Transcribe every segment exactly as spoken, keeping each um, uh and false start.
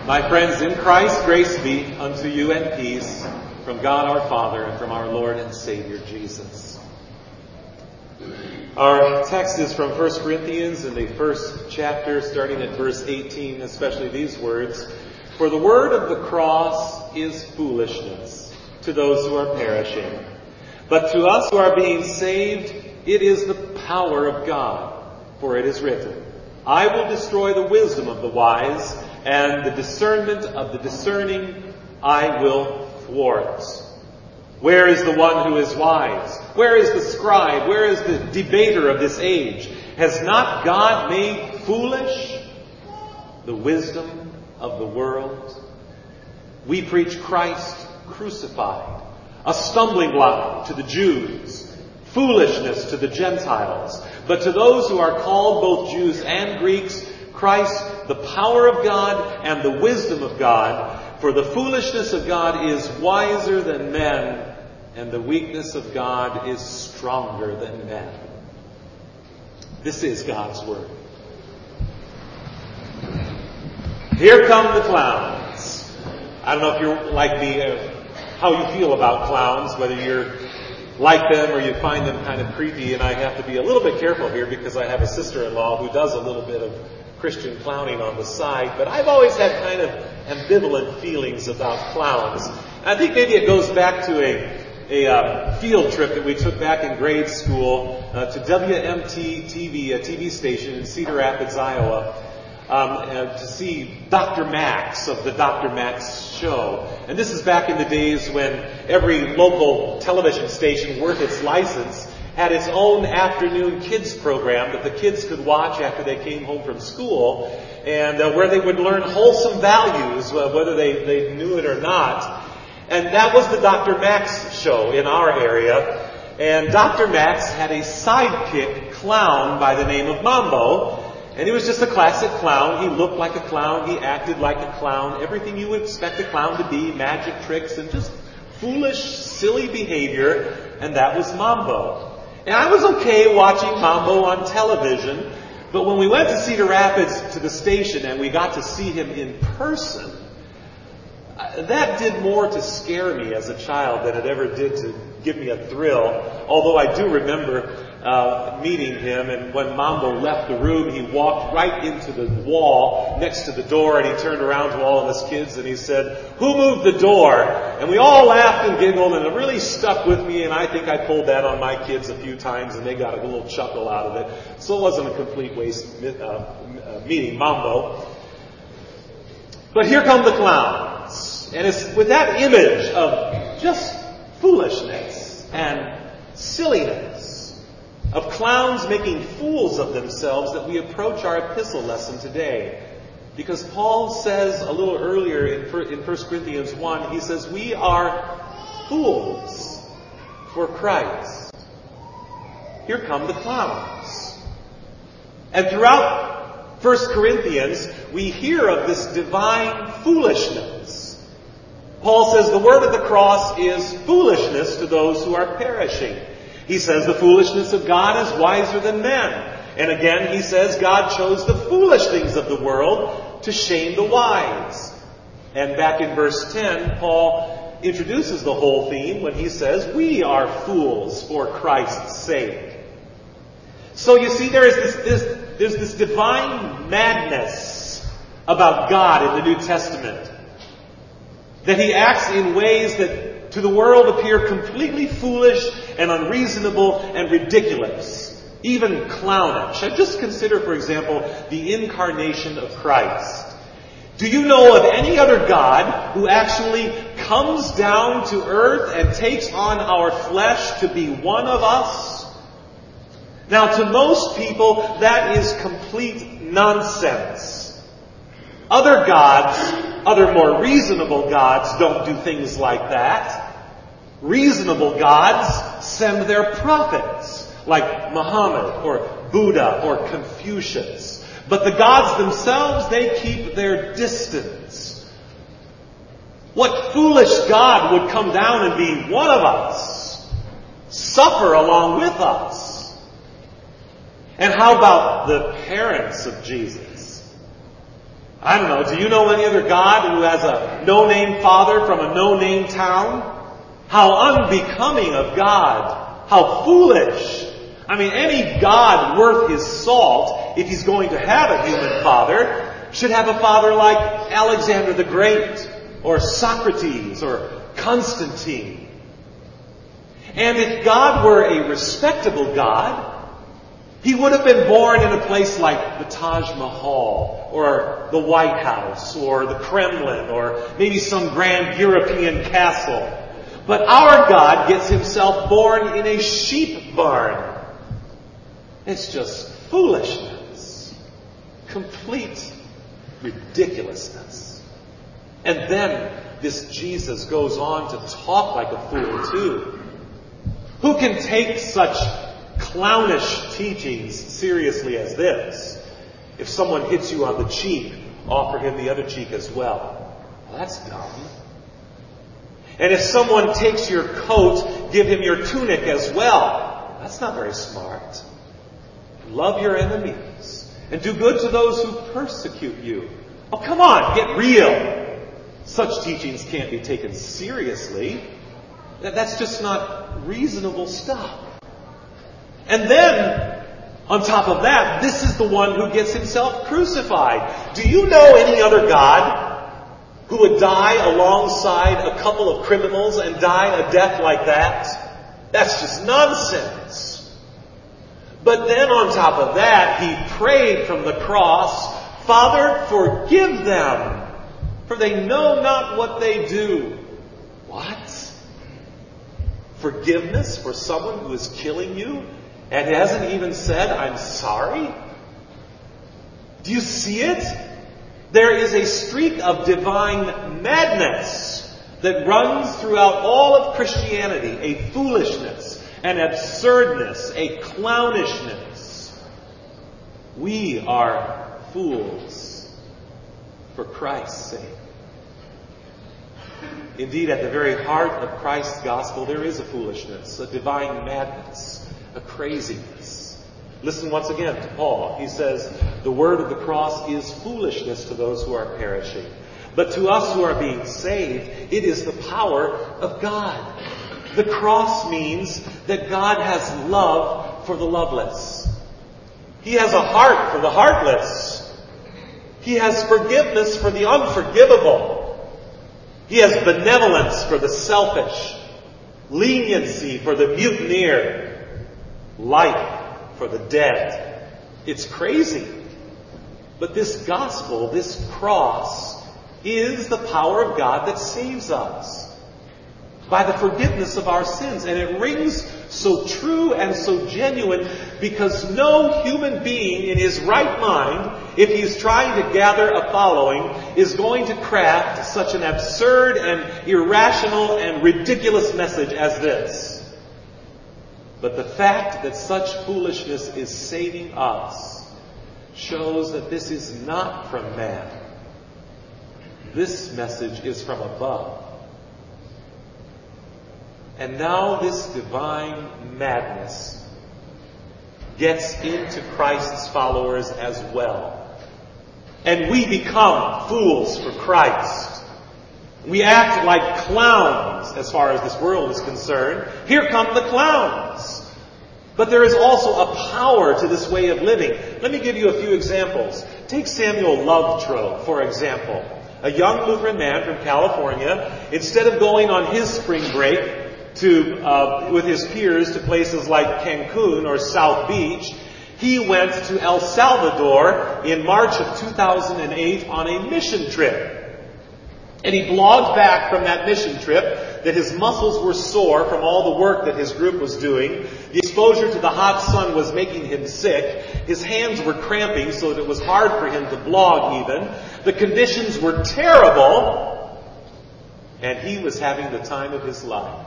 My friends, in Christ, grace be unto you and peace from God our Father and from our Lord and Savior Jesus. Our text is from First Corinthians in the first chapter, starting at verse eighteen, especially these words. For the word of the cross is foolishness to those who are perishing. But to us who are being saved, it is the power of God. For it is written, I will destroy the wisdom of the wise, and the discernment of the discerning I will thwart. Where is the one who is wise? Where is the scribe? Where is the debater of this age? Has not God made foolish the wisdom of the world? We preach Christ crucified, a stumbling block to the Jews, foolishness to the Gentiles. But to those who are called both Jews and Greeks, Christ, the power of God and the wisdom of God. For the foolishness of God is wiser than men, and the weakness of God is stronger than men. This is God's Word. Here come the clowns. I don't know if you're like me, uh, how you feel about clowns, whether you're like them or you find them kind of creepy. And I have to be a little bit careful here because I have a sister-in-law who does a little bit of Christian clowning on the side. But I've always had kind of ambivalent feelings about clowns. And I think maybe it goes back to a a um, field trip that we took back in grade school uh, to W M T T V, a T V station in Cedar Rapids, Iowa, um, uh, to see Doctor Max of the Doctor Max show. And this is back in the days when every local television station worth its license had its own afternoon kids program that the kids could watch after they came home from school, and uh, where they would learn wholesome values, uh, whether they, they knew it or not. And that was the Doctor Max show in our area. And Doctor Max had a sidekick clown by the name of Mambo. And he was just a classic clown. He looked like a clown. He acted like a clown. Everything you would expect a clown to be. Magic tricks and just foolish, silly behavior. And that was Mambo. And I was okay watching Mambo on television. But when we went to Cedar Rapids to the station and we got to see him in person, that did more to scare me as a child than it ever did to give me a thrill. Although I do remember uh, meeting him, and when Mambo left the room, he walked right into the wall next to the door, and he turned around to all of us kids and he said, "Who moved the door?" And we all laughed and giggled, and it really stuck with me, and I think I pulled that on my kids a few times, and they got a little chuckle out of it. So it wasn't a complete waste of uh, meeting Mambo. But here come the clowns. And it's with that image of just foolishness and silliness, of clowns making fools of themselves, that we approach our epistle lesson today. Because Paul says a little earlier in First Corinthians one, he says, we are fools for Christ. Here come the clowns. And throughout First Corinthians, we hear of this divine foolishness. Paul says the word of the cross is foolishness to those who are perishing. He says the foolishness of God is wiser than men. And again, he says God chose the foolish things of the world to shame the wise. And back in verse ten, Paul introduces the whole theme when he says we are fools for Christ's sake. So you see, there is this, this, there's this divine madness about God in the New Testament. That he acts in ways that to the world appear completely foolish and unreasonable and ridiculous, even clownish. And just consider, for example, the incarnation of Christ. Do you know of any other God who actually comes down to earth and takes on our flesh to be one of us? Now, to most people, that is complete nonsense. Other gods, other more reasonable gods, don't do things like that. Reasonable gods send their prophets, like Muhammad or Buddha or Confucius. But the gods themselves, they keep their distance. What foolish God would come down and be one of us, suffer along with us? And how about the parents of Jesus? I don't know, do you know any other God who has a no-name father from a no-name town? How unbecoming of God. How foolish. I mean, any God worth his salt, if he's going to have a human father, should have a father like Alexander the Great, or Socrates, or Constantine. And if God were a respectable God, he would have been born in a place like the Taj Mahal, or the White House, or the Kremlin, or maybe some grand European castle. But our God gets himself born in a sheep barn. It's just foolishness. Complete ridiculousness. And then this Jesus goes on to talk like a fool too. Who can take such clownish teachings seriously as this? If someone hits you on the cheek, offer him the other cheek as well. Well, that's dumb. And if someone takes your coat, give him your tunic as well. That's not very smart. Love your enemies and do good to those who persecute you. Oh, come on, get real. Such teachings can't be taken seriously. That's just not reasonable stuff. And then, on top of that, this is the one who gets himself crucified. Do you know any other God who would die alongside a couple of criminals and die a death like that? That's just nonsense. But then on top of that, he prayed from the cross, Father, forgive them, for they know not what they do. What? Forgiveness for someone who is killing you and hasn't even said, I'm sorry? Do you see it? There is a streak of divine madness that runs throughout all of Christianity, a foolishness, an absurdness, a clownishness. We are fools for Christ's sake. Indeed, at the very heart of Christ's gospel, there is a foolishness, a divine madness, a craziness. Listen once again to Paul. He says, the word of the cross is foolishness to those who are perishing. But to us who are being saved, it is the power of God. The cross means that God has love for the loveless. He has a heart for the heartless. He has forgiveness for the unforgivable. He has benevolence for the selfish, leniency for the mutineer, life for the dead. It's crazy. But this gospel, this cross, is the power of God that saves us by the forgiveness of our sins. And it rings so true and so genuine because no human being in his right mind, if he's trying to gather a following, is going to craft such an absurd and irrational and ridiculous message as this. But the fact that such foolishness is saving us shows that this is not from man. This message is from above. And now this divine madness gets into Christ's followers as well. And we become fools for Christ. We act like clowns as far as this world is concerned. Here come the clowns. But there is also a power to this way of living. Let me give you a few examples. Take Samuel Lovetrow, for example. A young Lutheran man from California, instead of going on his spring break to uh, with his peers to places like Cancun or South Beach, he went to El Salvador in March of two thousand eight on a mission trip. And he blogged back from that mission trip that his muscles were sore from all the work that his group was doing. The exposure to the hot sun was making him sick. His hands were cramping so that it was hard for him to blog even. The conditions were terrible. And he was having the time of his life.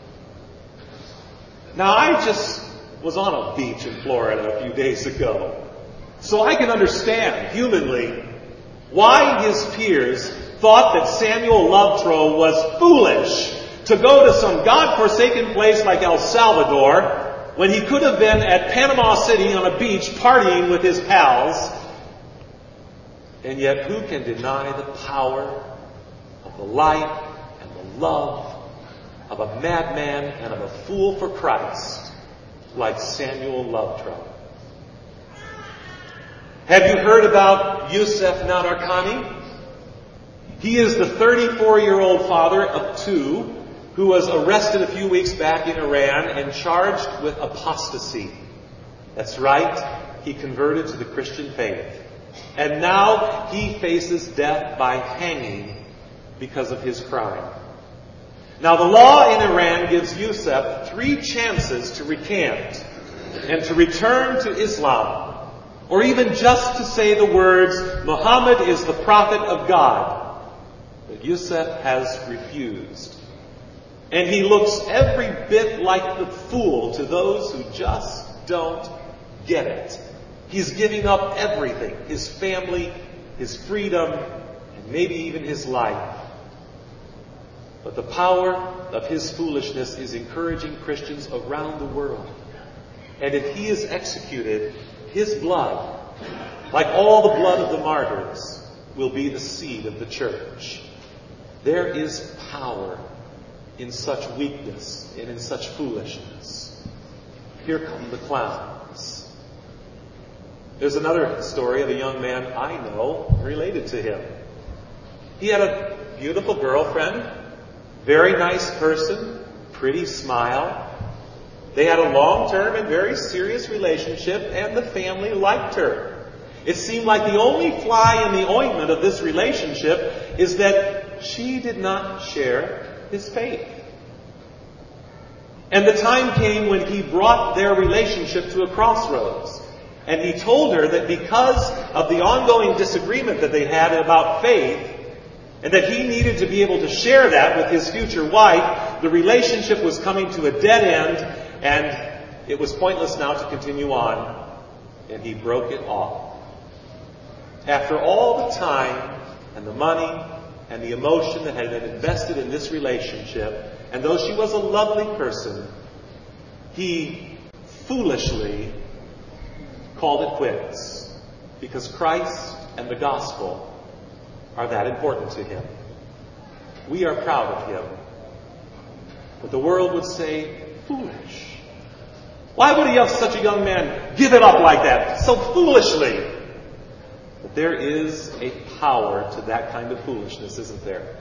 Now, I just was on a beach in Florida a few days ago. So I can understand, humanly, why his peers thought that Samuel Lovetrow was foolish to go to some God-forsaken place like El Salvador when he could have been at Panama City on a beach partying with his pals. And yet who can deny the power of the life and the love of a madman and of a fool for Christ like Samuel Lovetrell? Have you heard about Yusuf Nadarkhani? He is the thirty-four-year-old father of two who was arrested a few weeks back in Iran and charged with apostasy. That's right, he converted to the Christian faith. And now he faces death by hanging because of his crime. Now the law in Iran gives Yusuf three chances to recant and to return to Islam, or even just to say the words, Muhammad is the prophet of God. But Yusuf has refused. And he looks every bit like the fool to those who just don't get it. He's giving up everything, his family, his freedom, and maybe even his life. But the power of his foolishness is encouraging Christians around the world. And if he is executed, his blood, like all the blood of the martyrs, will be the seed of the church. There is power in such weakness and in such foolishness. Here come the clowns. There's another story of a young man I know related to him. He had a beautiful girlfriend, very nice person, pretty smile. They had a long-term and very serious relationship, and the family liked her. It seemed like the only fly in the ointment of this relationship is that she did not share his faith. And the time came when he brought their relationship to a crossroads. And he told her that because of the ongoing disagreement that they had about faith, and that he needed to be able to share that with his future wife, the relationship was coming to a dead end, and it was pointless now to continue on. And he broke it off. After all the time and the money and the emotion that had been invested in this relationship, and though she was a lovely person, he foolishly called it quits, because Christ and the gospel are that important to him. We are proud of him. But the world would say, foolish. Why would he have such a young man give it up like that, so foolishly? But there is a power to that kind of foolishness, isn't there?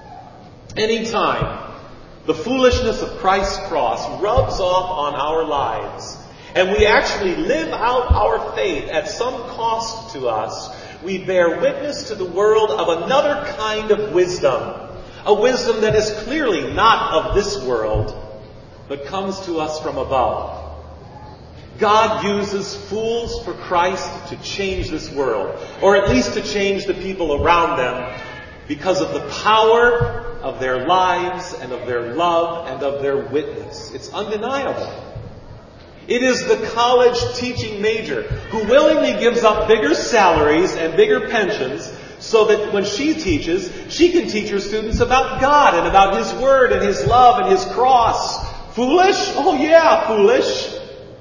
Anytime the foolishness of Christ's cross rubs off on our lives, and we actually live out our faith at some cost to us, we bear witness to the world of another kind of wisdom. A wisdom that is clearly not of this world, but comes to us from above. God uses fools for Christ to change this world, or at least to change the people around them, because of the power of their lives and of their love and of their witness. It's undeniable. It is the college teaching major who willingly gives up bigger salaries and bigger pensions so that when she teaches, she can teach her students about God and about His Word and His love and His cross. Foolish? Oh yeah, foolish.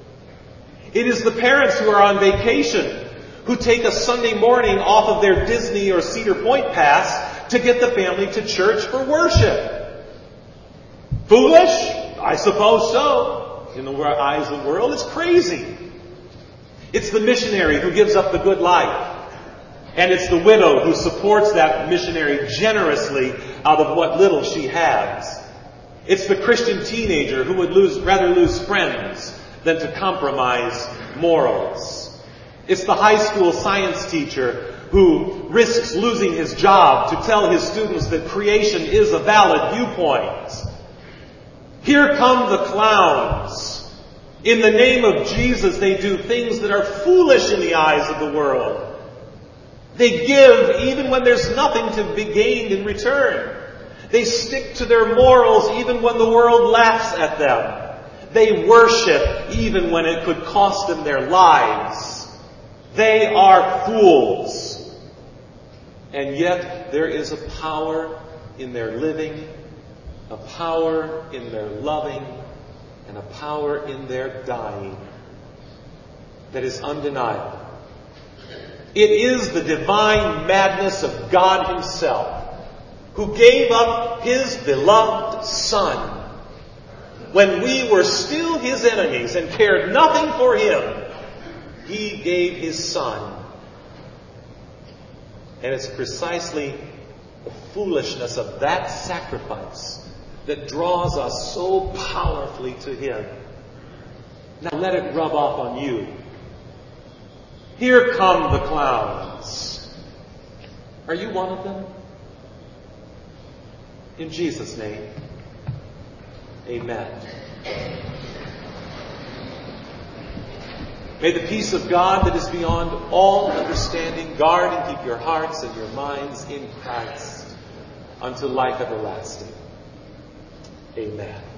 It is the parents who are on vacation who take a Sunday morning off of their Disney or Cedar Point pass to get the family to church for worship. Foolish? I suppose so. In the eyes of the world, it's crazy. It's the missionary who gives up the good life. And it's the widow who supports that missionary generously out of what little she has. It's the Christian teenager who would lose, rather lose friends than to compromise morals. It's the high school science teacher who risks losing his job to tell his students that creation is a valid viewpoint. Here come the clowns. In the name of Jesus, they do things that are foolish in the eyes of the world. They give even when there's nothing to be gained in return. They stick to their morals even when the world laughs at them. They worship even when it could cost them their lives. They are fools. And yet there is a power in their living, a power in their loving, and a power in their dying that is undeniable. It is the divine madness of God himself, who gave up his beloved Son when we were still his enemies and cared nothing for him. He gave his Son. And it's precisely the foolishness of that sacrifice that draws us so powerfully to him. Now let it rub off on you. Here come the clowns. Are you one of them? In Jesus' name, amen. May the peace of God that is beyond all understanding guard and keep your hearts and your minds in Christ unto life everlasting. Amen.